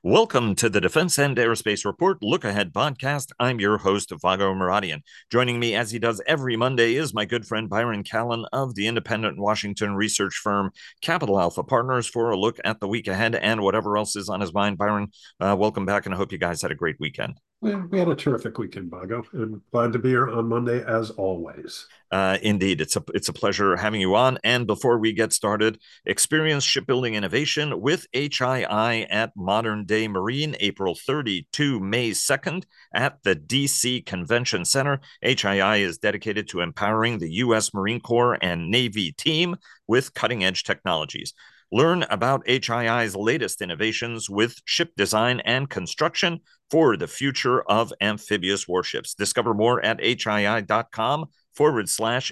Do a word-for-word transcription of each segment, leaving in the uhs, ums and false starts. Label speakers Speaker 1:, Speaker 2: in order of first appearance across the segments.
Speaker 1: Welcome to the Defense and Aerospace Report Look Ahead podcast. I'm your host, Vago Muradian. Joining me, as he does every Monday, is my good friend Byron Callan of the independent Washington research firm Capital Alpha Partners for a look at the week ahead and whatever else is on his mind. Byron, uh, welcome back, and I hope you guys had a great weekend.
Speaker 2: We we had a terrific weekend, Vago, and glad to be here on Monday as always.
Speaker 1: Uh, indeed, it's a it's a pleasure having you on. And before we get started, experience shipbuilding innovation with H I I at Modern Day Marine, April thirtieth to May second at the D C Convention Center. H I I is dedicated to empowering the U S Marine Corps and Navy team with cutting edge technologies. Learn about H I I's latest innovations with ship design and construction for the future of amphibious warships. Discover more at hii.com forward slash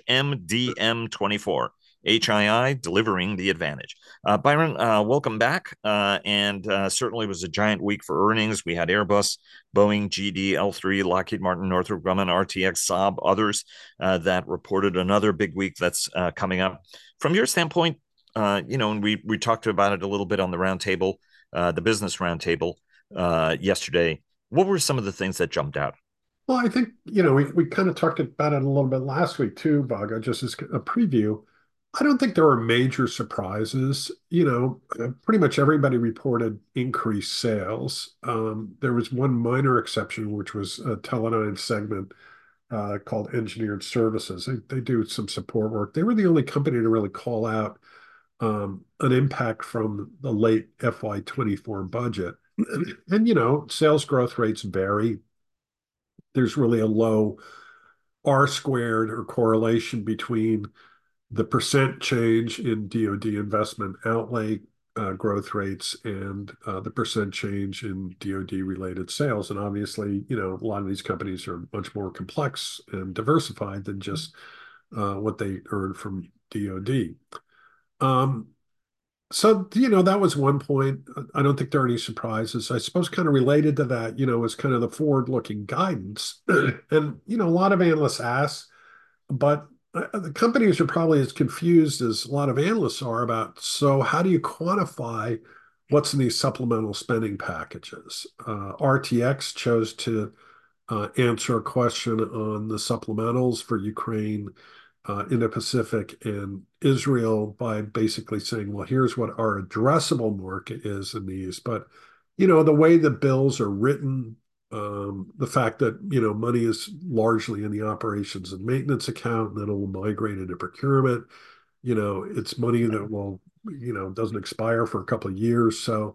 Speaker 1: MDM24. H I I delivering the advantage. Uh, Byron, uh, welcome back. Uh, and uh, certainly was a giant week for earnings. We had Airbus, Boeing, G D, L three, Lockheed Martin, Northrop Grumman, R T X, Saab, others uh, that reported another big week that's uh, coming up. From your standpoint, uh, you know, and we we talked about it a little bit on the roundtable, uh, the business roundtable uh, yesterday. What were some of the things that jumped out?
Speaker 2: Well, I think, you know, we, we kind of talked about it a little bit last week too, Vago, just as a preview. I don't think there were major surprises. You know, uh, pretty much everybody reported increased sales. Um, there was one minor exception, which was a Teledyne segment uh, called Engineered Services. They, they do some support work. They were the only company to really call out um, an impact from the late F Y twenty-four budget. And, you know, sales growth rates vary. There's really a low R squared or correlation between the percent change in D O D investment outlay uh, growth rates and uh, the percent change in D O D related sales. And obviously, you know, a lot of these companies are much more complex and diversified than just uh, what they earn from D O D. Um, So, you know, that was one point. I don't think there are any surprises. I suppose kind of related to that, you know, is kind of the forward-looking guidance. And, you know, a lot of analysts ask, but uh, the companies are probably as confused as a lot of analysts are about, so how do you quantify what's in these supplemental spending packages? Uh, R T X chose to uh, answer a question on the supplementals for Ukraine, uh, Indo-Pacific, and Israel by basically saying, well, here's what our addressable market is in these. But, you know, the way the bills are written, um, the fact that, you know, money is largely in the operations and maintenance account, and then it will migrate into procurement. You know, it's money that will, you know, doesn't expire for a couple of years. So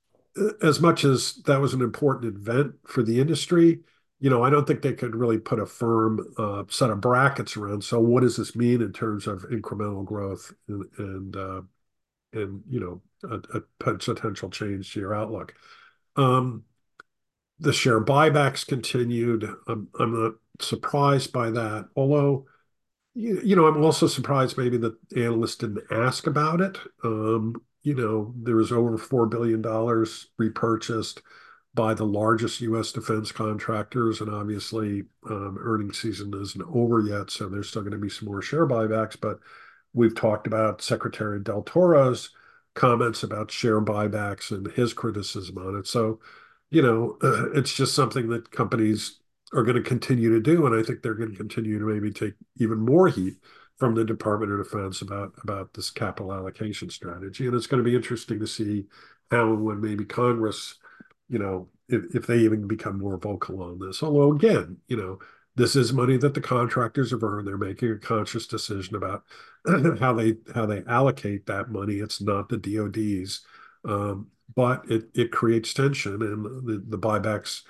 Speaker 2: as much as that was an important event for the industry, you know, I don't think they could really put a firm uh, set of brackets around. So, what does this mean in terms of incremental growth and and, uh, and you know a, a potential change to your outlook? Um, the share buybacks continued. I'm I'm not surprised by that, although you, you know, I'm also surprised maybe that analysts didn't ask about it. Um, you know, there was over four billion dollars repurchased by the largest U S defense contractors. And obviously, um, earnings season isn't over yet. So there's still going to be some more share buybacks. But we've talked about Secretary Del Toro's comments about share buybacks and his criticism on it. So, you know, uh, it's just something that companies are going to continue to do, and I think they're going to continue to maybe take even more heat from the Department of Defense about about this capital allocation strategy. And it's going to be interesting to see how and when maybe Congress, you know, if, if they even become more vocal on this. Although again, you know, this is money that the contractors have earned. They're making a conscious decision about how they how they allocate that money. It's not the D O Ds, um, but it it creates tension, and the, the buybacks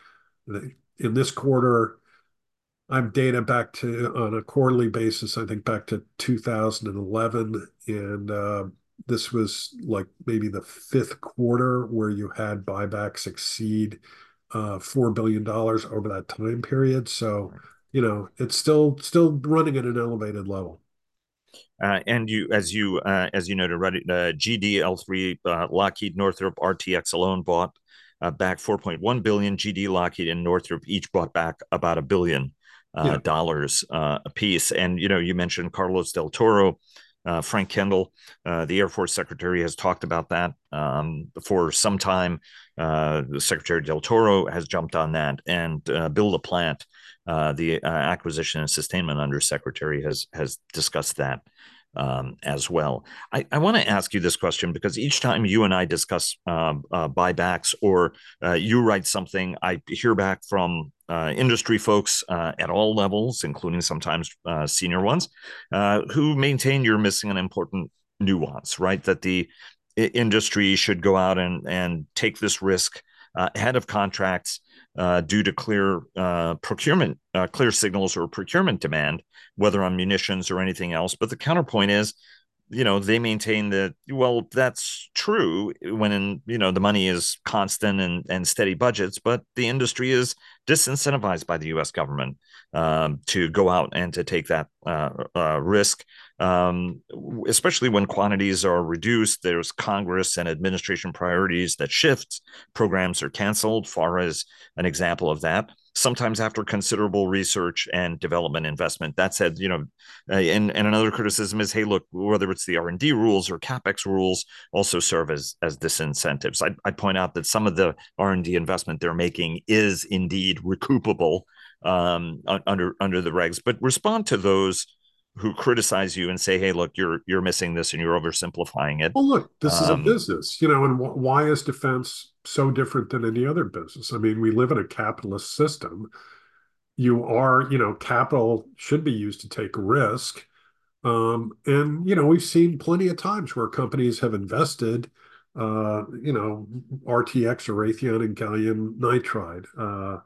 Speaker 2: in this quarter. I'm data back to on a quarterly basis. I think back to two thousand eleven, and uh, this was like maybe the fifth quarter where you had buybacks exceed uh, four billion dollars over that time period. So, you know, it's still still running at an elevated level.
Speaker 1: Uh, and you, as you uh, as you noted, right, uh, G D L three, uh, Lockheed, Northrop, R T X alone bought uh, back four point one billion. G D, Lockheed, and Northrop each bought back about a billion uh,
Speaker 2: Yeah.
Speaker 1: dollars uh, a piece. And you know, you mentioned Carlos Del Toro. Uh, Frank Kendall, uh, the Air Force Secretary, has talked about that um, for some time. Uh, the Secretary Del Toro has jumped on that, and uh, Bill LaPlante, uh, the uh, Acquisition and Sustainment Undersecretary, has has discussed that um, as well. I, I want to ask you this question because each time you and I discuss uh, uh, buybacks or uh, you write something, I hear back from uh, industry folks uh, at all levels, including sometimes uh, senior ones, uh, who maintain you're missing an important nuance, right? That the industry should go out and, and take this risk uh, ahead of contracts uh, due to clear uh, procurement, uh, clear signals or procurement demand, whether on munitions or anything else. But the counterpoint is, you know, they maintain that, well, that's true when, in, you know, the money is constant and, and steady budgets, but the industry is disincentivized by the U S government um, to go out and to take that uh, uh, risk, um, especially when quantities are reduced. There's Congress and administration priorities that shift. Programs are canceled. FARA is an example of that, sometimes after considerable research and development investment. That said, you know, uh, and, and another criticism is, hey, look, whether it's the R and D rules or CapEx rules also serve as, as disincentives. I'd, I'd point out that some of the R and D investment they're making is indeed recoupable um, under, under the regs, but respond to those who criticize you and say, hey, look, you're, you're missing this and you're oversimplifying it.
Speaker 2: Well, look, this is a
Speaker 1: Um,
Speaker 2: business, you know, and wh why is defense so different than any other business? I mean, we live in a capitalist system. You are, you know, capital should be used to take risk. Um, and, you know, we've seen plenty of times where companies have invested, uh, you know, R T X or Raytheon and gallium nitride, uh,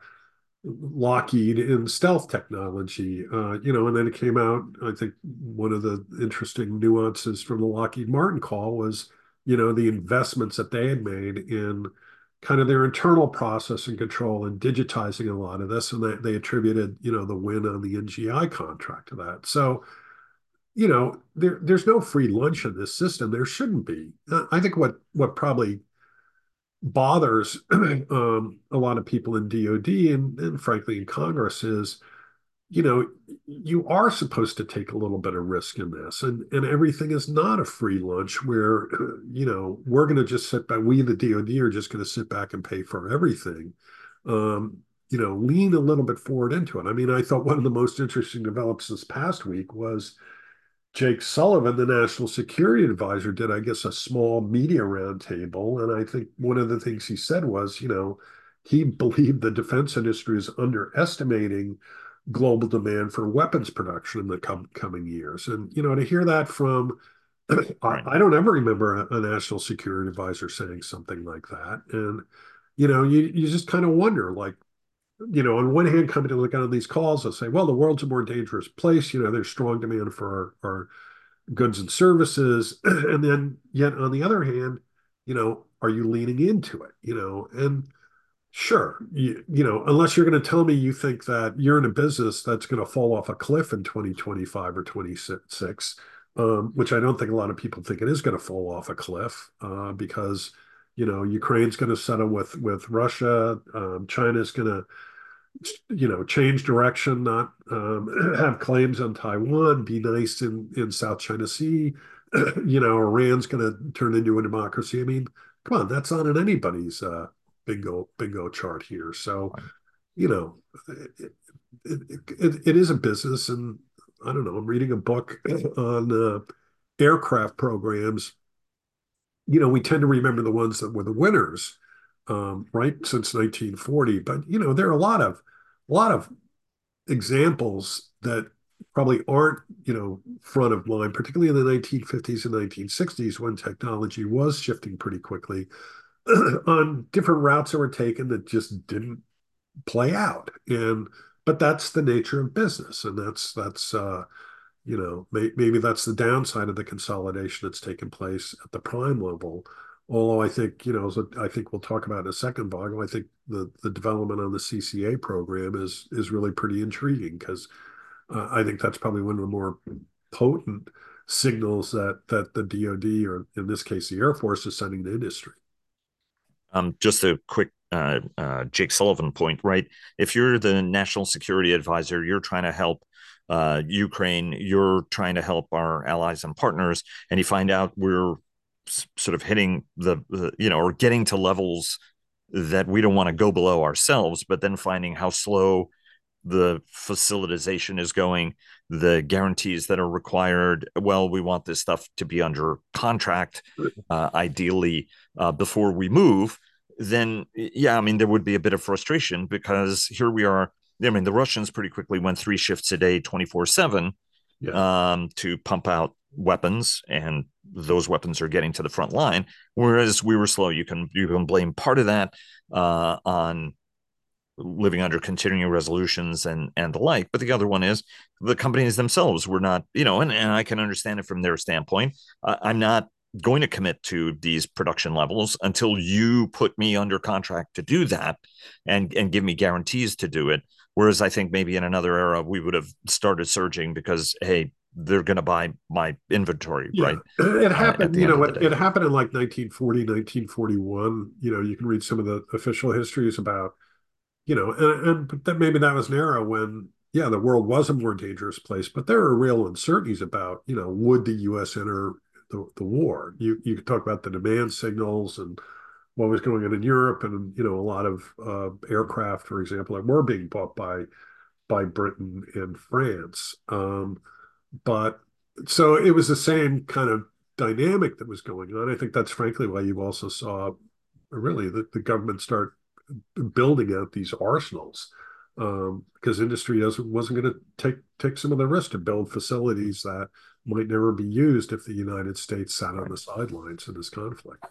Speaker 2: Lockheed in stealth technology, uh, you know, and then it came out. I think one of the interesting nuances from the Lockheed Martin call was, you know, the investments that they had made in kind of their internal process and control and digitizing a lot of this, and they, they attributed, you know, the win on the N G I contract to that. So, you know, there there's no free lunch in this system. There shouldn't be. I think what what probably bothers um, a lot of people in D O D and, and frankly in Congress is, you know, you are supposed to take a little bit of risk in this, and and everything is not a free lunch where, you know, we're going to just sit back. We, the D O D, are just going to sit back and pay for everything. Um, you know, lean a little bit forward into it. I mean, I thought one of the most interesting developments this past week was Jake Sullivan, the national security advisor, did, I guess, a small media roundtable. And I think one of the things he said was, you know, he believed the defense industry is underestimating global demand for weapons production in the com coming years. And, you know, to hear that from, I,
Speaker 1: right.
Speaker 2: I don't ever remember a, a national security advisor saying something like that. And, you know, you, you just kind of wonder, like, you know, on one hand, coming to look on these calls, they'll say, well, the world's a more dangerous place. You know, there's strong demand for our, our goods and services. And then yet on the other hand, you know, are you leaning into it? You know, and sure, you, you know, unless you're going to tell me you think that you're in a business that's going to fall off a cliff in twenty twenty-five or twenty-six, um, which I don't think a lot of people think it is going to fall off a cliff uh, because, you know, Ukraine's going to settle with with Russia. Um, China's going to, you know, change direction, not um, have claims on Taiwan, be nice in, in South China Sea. You know, Iran's going to turn into a democracy. I mean, come on, that's not in anybody's uh, bingo bingo chart here. So, you know, it, it, it, it is a business. And I don't know, I'm reading a book on uh, aircraft programs. You know, we tend to remember the ones that were the winners, um, right, since nineteen forty. But, you know, there are a lot of a lot of examples that probably aren't, you know, front of line, particularly in the nineteen fifties and nineteen sixties when technology was shifting pretty quickly on different routes that were taken that just didn't play out. And but that's the nature of business, and that's that's uh, you know, may, maybe that's the downside of the consolidation that's taken place at the prime level. Although I think, you know, as I think we'll talk about in a second, Vago, I think the, the development on the C C A program is is really pretty intriguing because uh, I think that's probably one of the more potent signals that that the D O D, or in this case the Air Force, is sending to industry.
Speaker 1: Um, just a quick uh, uh, Jake Sullivan point, right? If you're the national security advisor, you're trying to help uh, Ukraine, you're trying to help our allies and partners, and you find out we're sort of hitting the, the you know, or getting to levels that we don't want to go below ourselves, but then finding how slow the facilitization is going, the guarantees that are required. Well, we want this stuff to be under contract, uh, ideally, uh, before we move. Then, yeah, I mean, there would be a bit of frustration because here we are. I mean, the Russians pretty quickly went three shifts a day, twenty-four seven,
Speaker 2: Yeah.
Speaker 1: um, to pump out weapons, and those weapons are getting to the front line. Whereas we were slow. You can you can blame part of that uh, on living under continuing resolutions and and the like, but the other one is the companies themselves were not, you know, and, and I can understand it from their standpoint. uh, I'm not going to commit to these production levels until you put me under contract to do that and and give me guarantees to do it. Whereas I think maybe in another era we would have started surging because, hey, they're going to buy my inventory,
Speaker 2: Yeah,
Speaker 1: right?
Speaker 2: it
Speaker 1: Uh, at
Speaker 2: happened,
Speaker 1: the
Speaker 2: you
Speaker 1: end
Speaker 2: know,
Speaker 1: of the
Speaker 2: it, it
Speaker 1: day.
Speaker 2: happened in like nineteen forty, nineteen forty-one. You know, you can read some of the official histories about, you know, and, and that maybe that was an era when, yeah, the world was a more dangerous place, but there were real uncertainties about, you know, would the U S enter the, the war? You you could talk about the demand signals and what was going on in Europe, and you know, a lot of uh, aircraft, for example, that were being bought by by Britain and France. Um, but so it was the same kind of dynamic that was going on. I think that's frankly why you also saw really the, the government start building out these arsenals, um, because industry doesn't wasn't going to take take some of the risk to build facilities that might never be used if the United States sat on the sidelines in this conflict.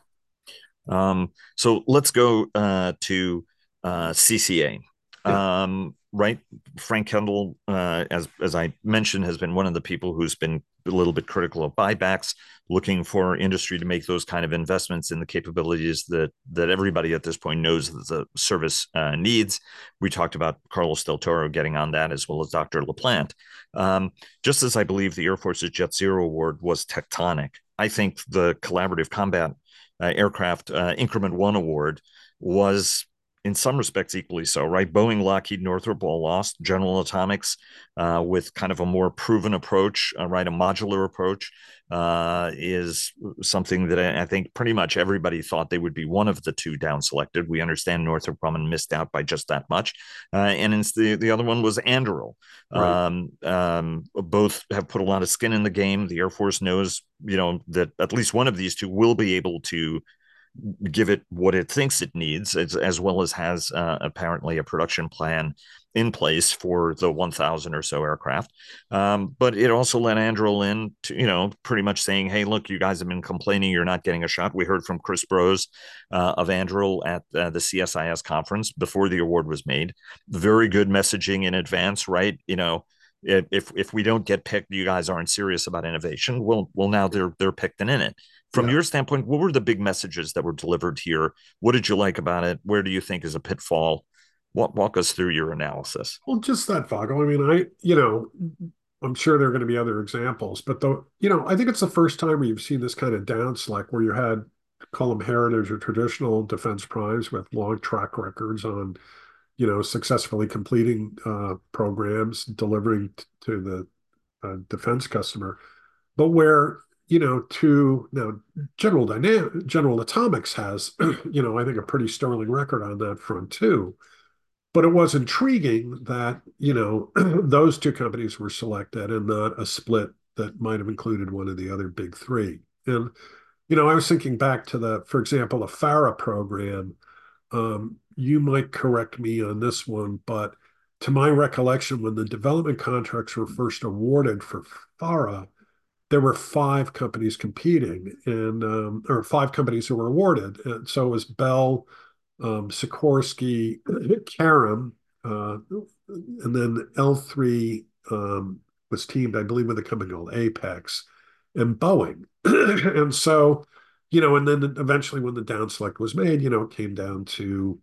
Speaker 1: Um, so let's go uh, to uh, C C A.
Speaker 2: Yeah,
Speaker 1: Um, right, Frank Kendall, uh, as as I mentioned, has been one of the people who's been a little bit critical of buybacks, looking for industry to make those kind of investments in the capabilities that that everybody at this point knows that the service uh, needs. We talked about Carlos Del Toro getting on that, as well as Doctor LaPlante. Um, just as I believe the Air Force's Jet Zero award was tectonic, I think the collaborative combat uh, aircraft uh, Increment One award was, in some respects, equally so. Right, Boeing, Lockheed, Northrop all lost. General Atomics, uh, with kind of a more proven approach, uh, right, a modular approach, uh, is something that I, I think pretty much everybody thought they would be one of the two down selected. We understand Northrop Grumman missed out by just that much, uh, and it's the the other one was Anduril.
Speaker 2: right.
Speaker 1: Um, um, both have put a lot of skin in the game. The Air Force knows, you know, that at least one of these two will be able to give it what it thinks it needs, as, as well as has uh, apparently a production plan in place for the one thousand or so aircraft. Um, but it also let Anduril in, to, you know, pretty much saying, hey, look, you guys have been complaining you're not getting a shot. We heard from Chris Brose uh, of Anduril at uh, the C S I S conference before the award was made. Very good messaging in advance, right? You know, if if we don't get picked, you guys aren't serious about innovation. Well, well, now they're they're picked and in it. From
Speaker 2: Yeah.
Speaker 1: your standpoint, what were the big messages that were delivered here? What did you like about it? Where do you think is a pitfall? Walk, walk us through your analysis.
Speaker 2: Well, just that, Vago. I mean, I, you know, I'm sure there are going to be other examples, but though, you know, I think it's the first time where you've seen this kind of down select where you had, call them heritage or traditional defense primes with long track records on, you know, successfully completing uh, programs, delivering t- to the uh, defense customer, but where, you know, to now General Dynamic, General Atomics has, you know, I think a pretty sterling record on that front too. But it was intriguing that, you know, those two companies were selected and not a split that might have included one of the other big three. And, you know, I was thinking back to the, for example, the FARA program. Um, you might correct me on this one, but to my recollection, when the development contracts were first awarded for FARA, there were five companies competing and um, or five companies who were awarded. And so it was Bell, um, Sikorsky, Karam, uh, and then L three um, was teamed, I believe, with a company called Apex and Boeing. And so, you know, and then eventually when the down select was made, you know, it came down to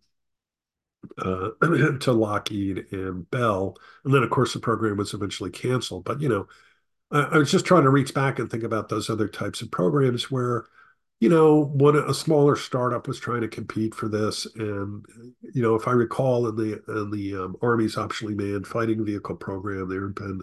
Speaker 2: uh, to Lockheed and Bell. And then, of course, the program was eventually canceled. But, you know, I, I was just trying to reach back and think about those other types of programs where, you know, when a smaller startup was trying to compete for this, and you know, if I recall, in the in the um, Army's optionally manned fighting vehicle program, there had been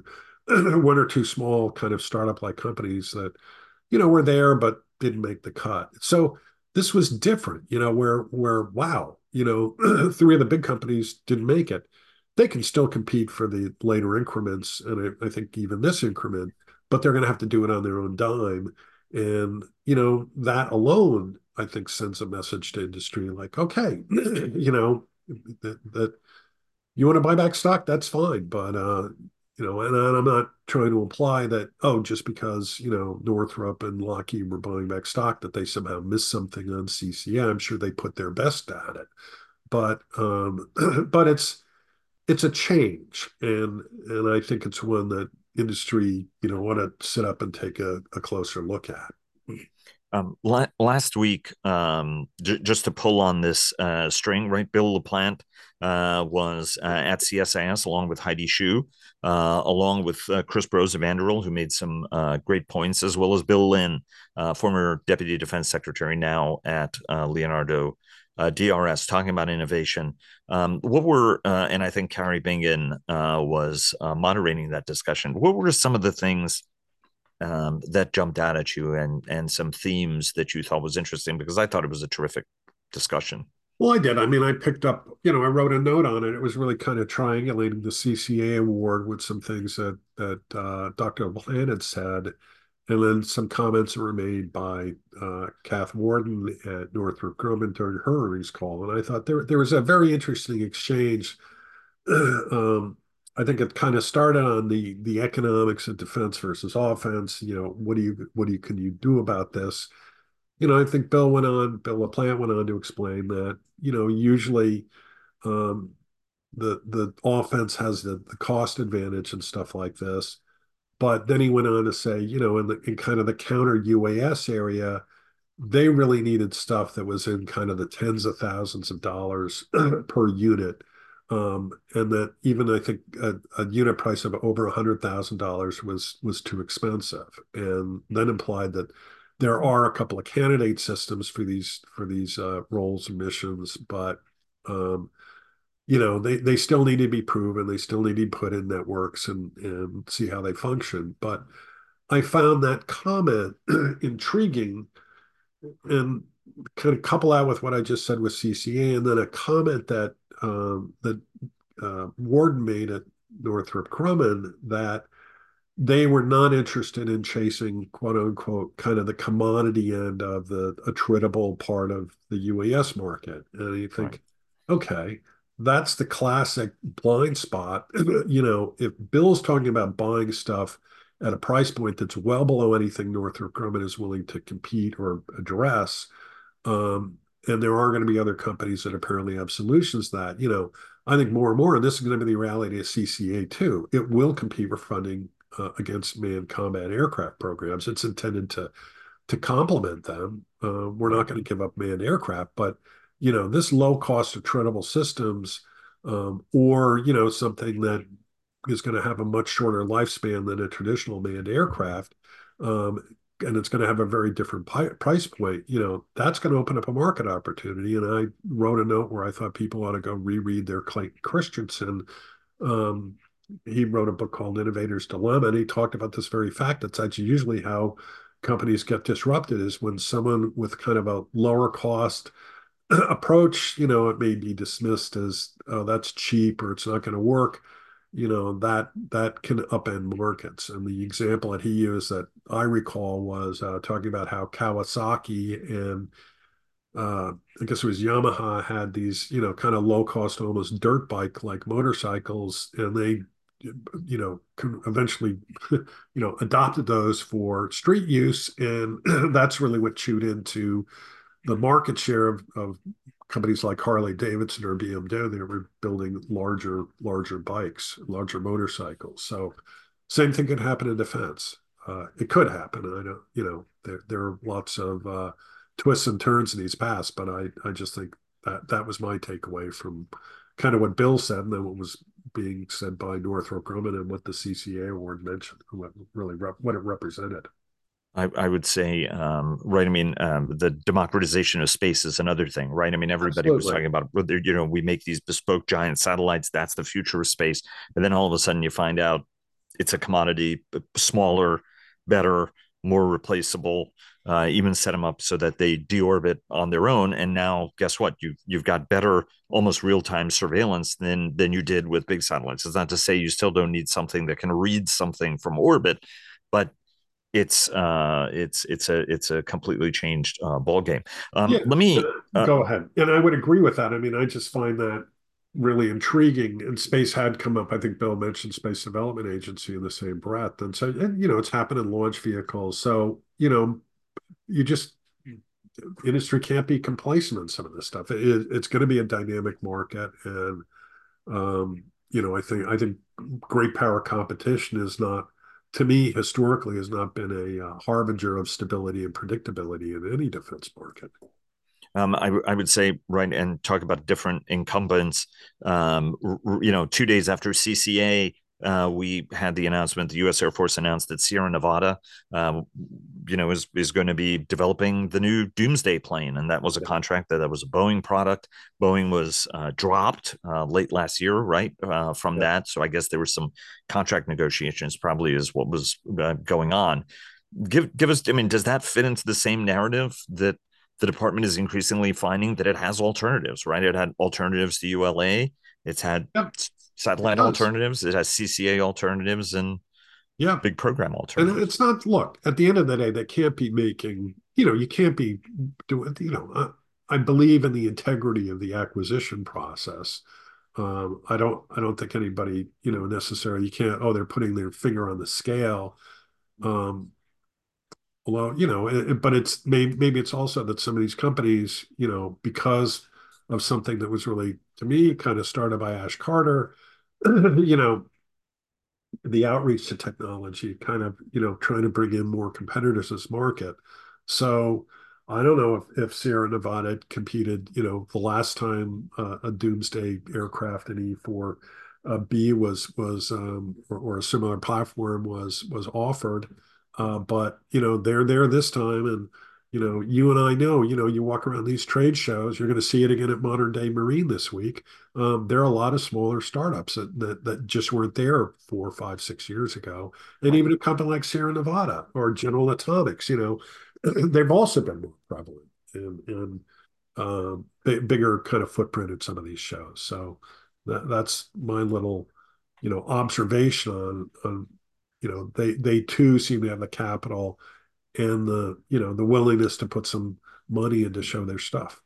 Speaker 2: one or two small kind of startup like companies that, you know, were there but didn't make the cut. So this was different, you know, where where wow, you know, three of the big companies didn't make it. They can still compete for the later increments, and I, I think even this increment, but they're going to have to do it on their own dime. And you know, that alone, I think, sends a message to industry like, okay, you know, that, that you want to buy back stock, that's fine. But uh, you know, and I'm not trying to imply that, oh, just because, you know, Northrop and Lockheed were buying back stock that they somehow missed something on C C A. I'm sure they put their best at it. But um, but it's it's a change, and and I think it's one that industry, you know, want to sit up and take a, a closer look at.
Speaker 1: Um, la- last week, um, j- just to pull on this uh, string, right? Bill LaPlante uh, was uh, at C S I S along with Heidi Shyu, uh, along with uh, Chris Brose of Anduril, who made some uh, great points, as well as Bill Lynn, uh, former Deputy Defense Secretary, now at uh, Leonardo uh, D R S, talking about innovation. Um, what were, uh, and I think Carrie Bingen uh, was uh, moderating that discussion. What were some of the things um, that jumped out at you, and and some themes that you thought was interesting? Because I thought it was a terrific discussion.
Speaker 2: Well, I did. I mean, I picked up, you know, I wrote a note on it. It was really kind of triangulating the C C A award with some things that that uh, Doctor LaPlante had said, and then some comments that were made by uh, Kath Warden at Northrop Grumman during her earnings call. And I thought there there was a very interesting exchange. um, I think it kind of started on the the economics of defense versus offense. You know, what do you what do you can you do about this? You know, I think Bill went on, Bill LaPlante went on to explain that, you know, usually um, the the offense has the, the cost advantage and stuff like this. But then he went on to say, you know, in the in kind of the counter U A S area, they really needed stuff that was in kind of the tens of thousands of dollars per unit. Um, and that even I think a, a unit price of over a hundred thousand dollars was was too expensive, and then implied that there are a couple of candidate systems for these for these uh, roles and missions, but um, you know they they still need to be proven. They still need to be put in networks and and see how they function. But I found that comment intriguing, and kind of couple that with what I just said with C C A, and then a comment that um, that uh, Warden made at Northrop Grumman, that they were not interested in chasing, quote unquote, kind of the commodity end of the attritable part of the U A S market. And you
Speaker 1: Right.
Speaker 2: think, okay, that's the classic blind spot. You know, if Bill's talking about buying stuff at a price point that's well below anything Northrop Grumman is willing to compete or address, um, and there are going to be other companies that apparently have solutions that, you know, I think more and more, and this is going to be the reality of C C A too, it will compete for funding uh, against manned combat aircraft programs. It's intended to to complement them. Uh, we're
Speaker 1: Right.
Speaker 2: not going to give up manned aircraft, but you know, this low cost attritable systems, um, or you know, something that is going to have a much shorter lifespan than a traditional manned aircraft, um, and it's going to have a very different pi- price point. You know, that's going to open up a market opportunity. And I wrote a note where I thought people ought to go reread their Clayton Christensen. Um, he wrote a book called Innovator's Dilemma, and he talked about this very fact. That's actually usually how companies get disrupted, is when someone with kind of a lower cost approach, you know, it may be dismissed as, oh, that's cheap or it's not going to work. You know, that that can upend markets. And the example that he used that I recall was uh, talking about how Kawasaki and uh, I guess it was Yamaha had these, you know, kind of low cost, almost dirt bike like motorcycles, and they, you know, eventually, you know, adopted those for street use, and that's really what chewed into the market share of, of companies like Harley Davidson or B M W. They were building larger, larger bikes, larger motorcycles. So, same thing could happen in defense. Uh, it could happen. I don't, you know, there there are lots of uh, twists and turns in these paths, but I I just think that that was my takeaway from kind of what Bill said and then what was being said by Northrop Grumman and what the C C A award mentioned, what really rep, what it represented.
Speaker 1: I, I would say, um, right. I mean, um, the democratization of space is another thing, right? I mean, everybody was
Speaker 2: Absolutely.
Speaker 1: talking about, you know, we make these bespoke giant satellites. That's the future of space. And then all of a sudden you find out it's a commodity, smaller, better, more replaceable. Uh, even set them up so that they deorbit on their own. And now, guess what? You you've got better, almost real time surveillance than than you did with big satellites. It's not to say you still don't need something that can read something from orbit, but it's uh, it's it's a it's a completely changed uh, ball game. Um,
Speaker 2: Yeah,
Speaker 1: let me. Uh,
Speaker 2: go ahead. And I would agree with that. I mean, I just find that really intriguing. And space had come up. I think Bill mentioned Space Development Agency in the same breath. And so, and, you know, it's happened in launch vehicles. So, you know, you just, industry can't be complacent on some of this stuff. It, it's going to be a dynamic market. And, um, you know, I think, I think great power competition is not, to me, historically, has not been a uh, harbinger of stability and predictability in any defense market.
Speaker 1: Um, I, I would say, right, and talk about different incumbents. Um, r- you know, two days after C C A, uh, we had the announcement. The U S Air Force announced that Sierra Nevada, um, you know, is is going to be developing the new Doomsday plane, and that was a contract that that was a Boeing product. Boeing was uh, dropped uh, late last year, right, uh, from
Speaker 2: Yeah.
Speaker 1: that. So I guess there were some contract negotiations, probably is what was uh, going on. Give give us. I mean, does that fit into the same narrative that the department is increasingly finding that it has alternatives, right? It had alternatives to U L A, it's had
Speaker 2: Yeah, it
Speaker 1: satellite
Speaker 2: does.
Speaker 1: alternatives, it has C C A alternatives, and
Speaker 2: Yeah.
Speaker 1: big program
Speaker 2: And
Speaker 1: alternatives.
Speaker 2: it's not, look, at the end of the day, they can't be making, you know, you can't be doing, you know, uh, I believe in the integrity of the acquisition process. Um, I don't, I don't think anybody, you know, necessarily, you can't, oh, they're putting their finger on the scale. Um, although, you know, it, but it's maybe, maybe it's also that some of these companies, you know, because of something that was really, to me, kind of started by Ash Carter, you know, the outreach to technology, kind of, you know, trying to bring in more competitors in this market. So I don't know if, if Sierra Nevada competed, you know, the last time uh, a Doomsday aircraft in E four uh, B was was um, or, or a similar platform was was offered. Uh, but you know, they're there this time, and you know, you and I know, you know, you walk around these trade shows, you're going to see it again at Modern Day Marine this week. Um, there are a lot of smaller startups that, that that just weren't there four, five, six years ago, and
Speaker 1: Right.
Speaker 2: even a company like Sierra Nevada or General Atomics, you know, they've also been more prevalent and and um, bigger kind of footprint at some of these shows. So that that's my little, you know, observation on on you know they they too seem to have the capital and the you know the willingness to put some money in to show their stuff.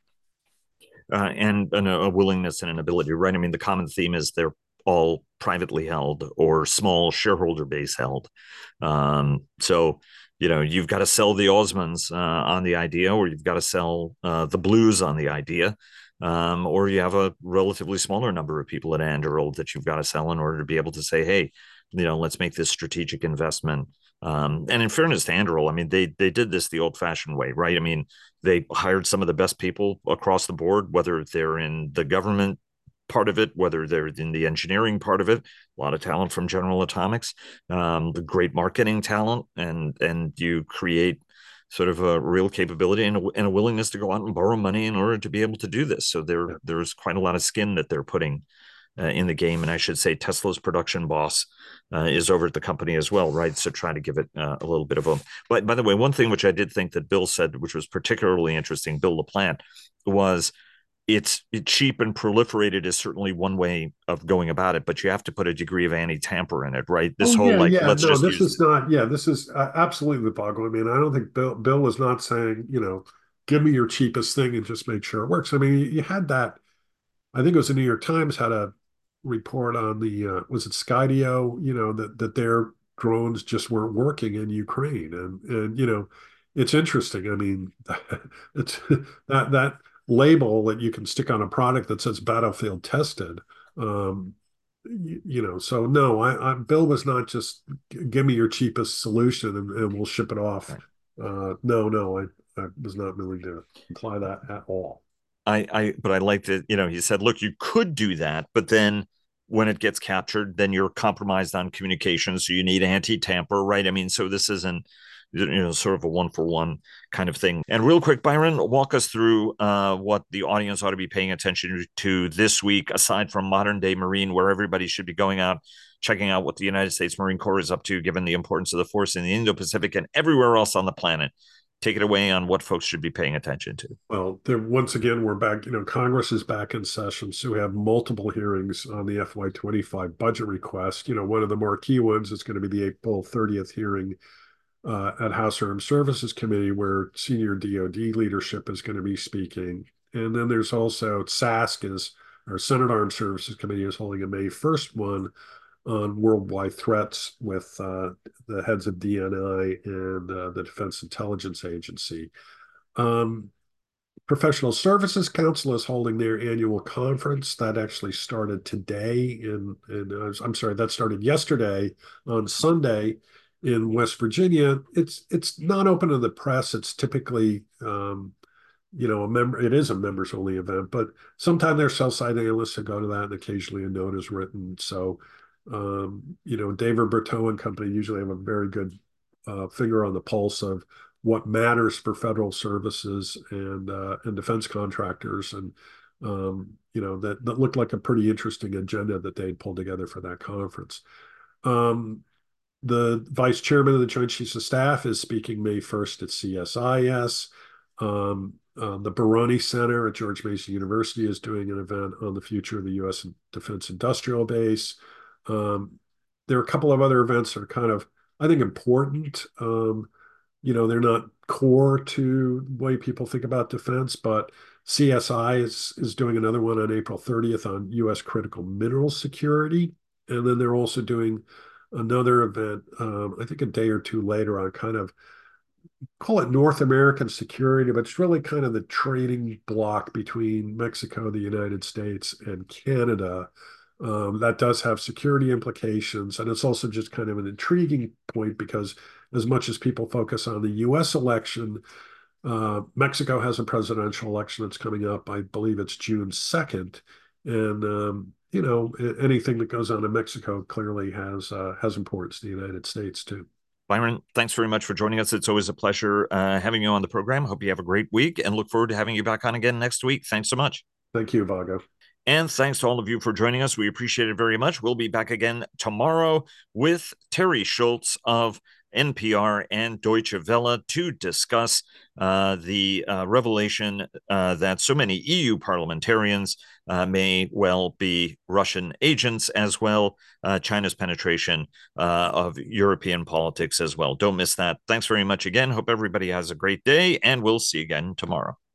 Speaker 1: Uh, and, and a willingness and an ability, right? I mean, the common theme is they're all privately held or small shareholder base held. Um, so, you know, you've got to sell the Osmonds uh, on the idea, or you've got to sell uh, the Blues on the idea. Um, or you have a relatively smaller number of people at Anduril that you've got to sell in order to be able to say, hey, you know, let's make this strategic investment. Um, and in fairness to Anduril, I mean, they they did this the old-fashioned way, right? I mean, they hired some of the best people across the board, whether they're in the government part of it, whether they're in the engineering part of it. A lot of talent from General Atomics, um, the great marketing talent, and and you create sort of a real capability and a, and a willingness to go out and borrow money in order to be able to do this. So there
Speaker 2: Yeah.
Speaker 1: there's quite a lot of skin that they're putting uh, in the game. And I should say Tesla's production boss uh, is over at the company as well, right? So try to give it uh, a little bit of a. But by the way, one thing which I did think that Bill said, which was particularly interesting, Bill LaPlante, was it's it cheap and proliferated is certainly one way of going about it, but you have to put a degree of anti-tamper in it, right? This
Speaker 2: Oh
Speaker 1: whole
Speaker 2: yeah,
Speaker 1: like
Speaker 2: yeah.
Speaker 1: let's
Speaker 2: No,
Speaker 1: just
Speaker 2: this
Speaker 1: use.
Speaker 2: is not. Yeah, this is uh, absolutely the bug. I mean, I don't think Bill Bill was not saying, you know, give me your cheapest thing and just make sure it works. I mean, you, you had that. I think it was the New York Times had a report on the uh, was it Skydio, you know, that that their drones just weren't working in Ukraine, and and you know, it's interesting. I mean, it's that that label that you can stick on a product that says battlefield tested. Um, you, you know, so no, I, I Bill was not just give me your cheapest solution and, and we'll ship it off.
Speaker 1: Right.
Speaker 2: Uh, no, no, I, I was not willing to imply that at all.
Speaker 1: I, I, but I liked it. You know, he said, look, you could do that, but then when it gets captured, then you're compromised on communication. So you need anti tamper, right? I mean, so this isn't, you know, sort of a one for one kind of thing. And real quick, Byron, walk us through uh, what the audience ought to be paying attention to this week, aside from Modern Day Marine, where everybody should be going out, checking out what the United States Marine Corps is up to, given the importance of the force in the Indo-Pacific and everywhere else on the planet. Take it away on what folks should be paying attention to.
Speaker 2: Well, there, once again, we're back. You know, Congress is back in session, so we have multiple hearings on the F Y twenty-five budget request. You know, one of the marquee ones is going to be the April thirtieth hearing uh, at House Armed Services Committee, where senior D O D leadership is going to be speaking. And then there's also S A S C, is our Senate Armed Services Committee is holding a May first one on worldwide threats with uh, the heads of D N I and uh, the Defense Intelligence Agency. Um, Professional Services Council is holding their annual conference. That actually started today in, in uh, I'm sorry, that started yesterday on Sunday in West Virginia. It's it's not open to the press. It's typically um, you know, a member, it is a members only event, but sometimes there's sell side analysts that go to that, and occasionally a note is written. So, um, you know, David Berteau and company usually have a very good uh, finger on the pulse of what matters for federal services and uh, and defense contractors, and um, you know, that that looked like a pretty interesting agenda that they'd pulled together for that conference. Um, the vice chairman of the Joint Chiefs of Staff is speaking May first at C S I S. Um, uh, the Baroni Center at George Mason University is doing an event on the future of the U S Defense Industrial Base. Um, there are a couple of other events that are kind of, I think, important. Um, you know, they're not core to the way people think about defense, but C S I is, is doing another one on April thirtieth on U S critical mineral security. And then they're also doing another event, um, I think a day or two later, on kind of, call it North American security, but it's really kind of the trading block between Mexico, the United States, and Canada. Um, that does have security implications. And it's also just kind of an intriguing point because as much as people focus on the U S election, uh, Mexico has a presidential election that's coming up. I believe it's June second. And, um, you know, anything that goes on in Mexico clearly has uh, has importance to the United States, too.
Speaker 1: Byron, thanks very much for joining us. It's always a pleasure uh, having you on the program. Hope you have a great week and look forward to having you back on again next week. Thanks so much.
Speaker 2: Thank you, Vago.
Speaker 1: And thanks to all of you for joining us. We appreciate it very much. We'll be back again tomorrow with Terry Schultz of N P R and Deutsche Welle to discuss uh, the uh, revelation uh, that so many E U parliamentarians uh, may well be Russian agents as well, uh, China's penetration uh, of European politics as well. Don't miss that. Thanks very much again. Hope everybody has a great day, and we'll see you again tomorrow.